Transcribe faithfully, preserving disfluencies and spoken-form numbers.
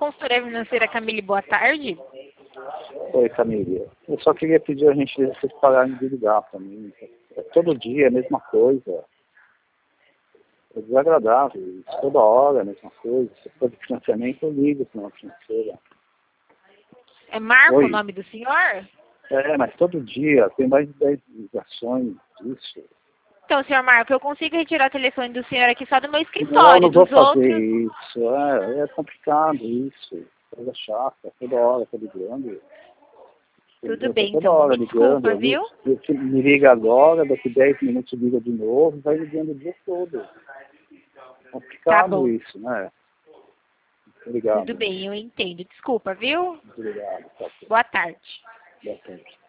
consultora financeira Camille, boa tarde. Oi, Camille. Eu só queria pedir a gente vocês pararem de ligar para mim. É todo dia a mesma coisa. É desagradável. Isso, toda hora a mesma coisa. Se for de financiamento, eu ligo para uma financeira. É Marco Oi. o nome do senhor? É, mas todo dia tem mais de dez ligações disso. Então, senhor Marco, eu consigo retirar o telefone do senhor aqui só do meu Não, eu escritório, não vou dos fazer outros... isso. É, é complicado isso. Coisa chata. Toda hora tá ligando. Tudo Eu tô bem, toda então. hora Me ligando. desculpa, Eu, me, viu? eu me liga agora, daqui dez minutos liga de novo, vai ligando o dia todo. Tá Complicado bom. isso, né? Tudo Obrigado. bem, eu entendo. Desculpa, viu? Muito obrigado. Tá, Boa tarde. boa tarde.